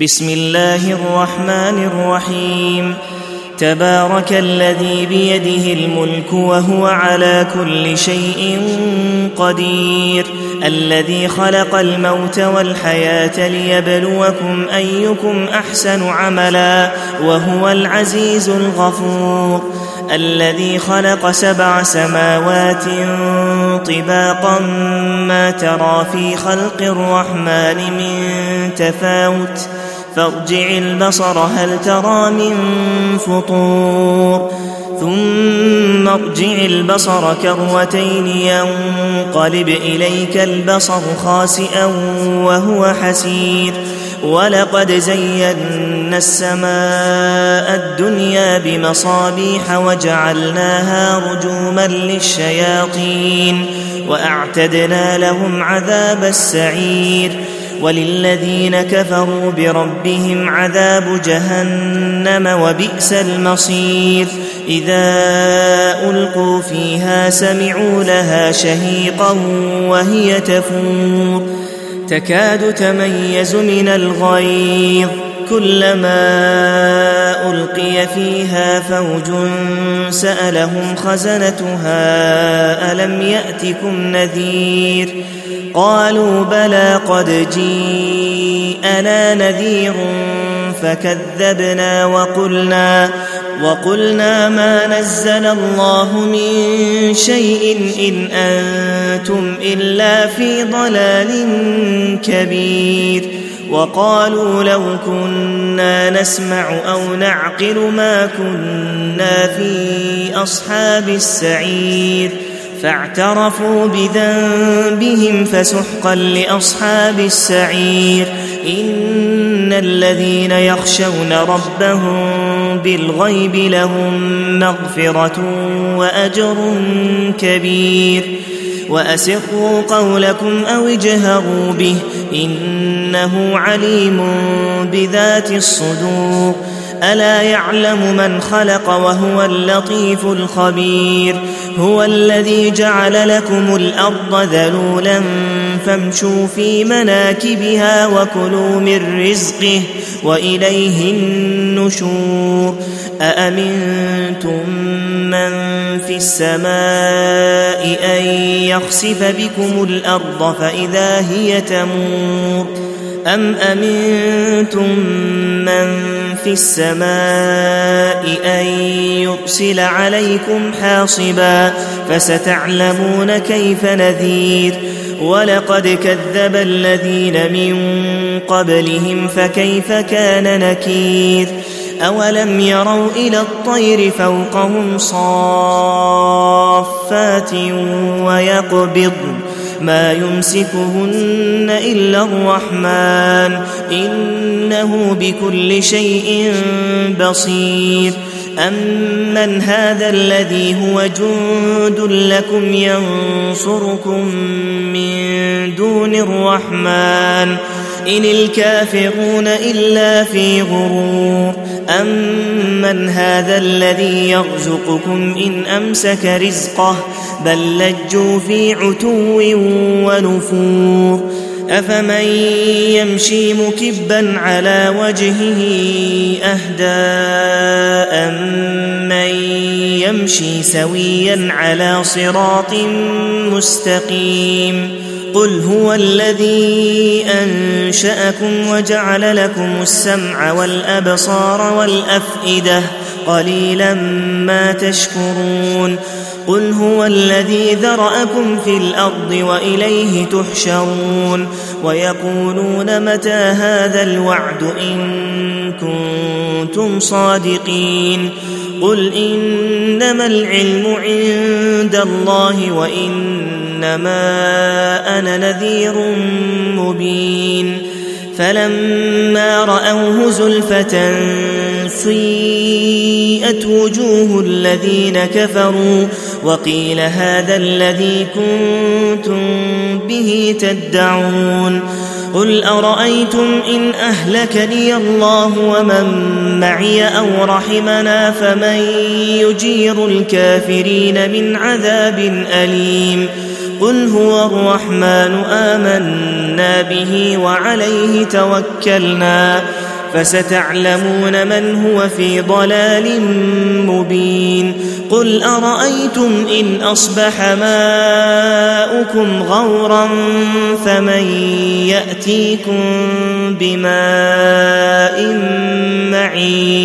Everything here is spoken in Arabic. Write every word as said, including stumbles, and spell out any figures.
بسم الله الرحمن الرحيم. تبارك الذي بيده الملك وهو على كل شيء قدير، الذي خلق الموت والحياة ليبلوكم أيكم أحسن عملا وهو العزيز الغفور، الذي خلق سبع سماوات طباقا ما ترى في خلق الرحمن من تفاوت فارجع البصر هل ترى من فطور ثم ارجع البصر كرتين ينقلب إليك البصر خاسئا وهو حسير، ولقد زينا السماء الدنيا بمصابيح وجعلناها رجوما للشياطين وأعتدنا لهم عذاب السعير، وللذين كفروا بربهم عذاب جهنم وبئس المصير. إذا ألقوا فيها سمعوا لها شهيقا وهي تفور تكاد تميز من الغيظ، كلما ألقي فيها فوج سألهم خزنتها ألم يأتكم نذير، قالوا بلى قد جيءنا نذير فكذبنا وقلنا وقلنا ما نزل الله من شيء إن أنتم إلا في ضلال كبير، وقالوا لو كنا نسمع أو نعقل ما كنا في أصحاب السعير، فاعترفوا بذنبهم فسحقا لأصحاب السعير. إن الذين يخشون ربهم بالغيب لهم مغفرة وأجر كبير، وأسروا قولكم أو اجهروا به إنه عليم بذات الصدور، ألا يعلم من خلق وهو اللطيف الخبير. هو الذي جعل لكم الأرض ذلولا فامشوا في مناكبها وكلوا من رزقه وإليه النشور. أأمنتم من في السماء أن يخسف بكم الأرض فإذا هي تمور، أم أمنتم من في السماء أن يرسل عليكم حاصبا فستعلمون كيف نذير. ولقد كذب الذين من قبلهم فكيف كان نكير. أولم يروا إلى الطير فوقهم صافات ويقبض ما يمسكهن إلا الرحمن إنه بكل شيء بصير. أمن هذا الذي هو جند لكم ينصركم من دون الرحمن إن الكافرون إلا في غرور. أمن هذا الذي يرزقكم إن أمسك رزقه بل لجوا في عتو ونفور. أفمن يمشي مكبا على وجهه أهدى أمن يمشي سويا على صراط مستقيم. قل هو الذي أنشأكم وجعل لكم السمع والأبصار والأفئدة قليلا ما تشكرون. قل هو الذي ذرأكم في الأرض وإليه تحشرون. ويقولون متى هذا الوعد إن كنتم صادقين. قل إنما العلم عند الله وإنما أنا نذير مبين. فلما رأوه زلفة سيئت وجوه الذين كفروا وقيل هذا الذي كنتم به تدعون. قل أرأيتم إن أهلكني الله ومن معي أو رحمنا فمن يجير الكافرين من عذاب أليم. قل هو الرحمن آمنا به وعليه توكلنا فستعلمون من هو في ضلال مبين قل أرأيتم إن أصبح ماؤكم غورا فمن يأتيكم بماء معين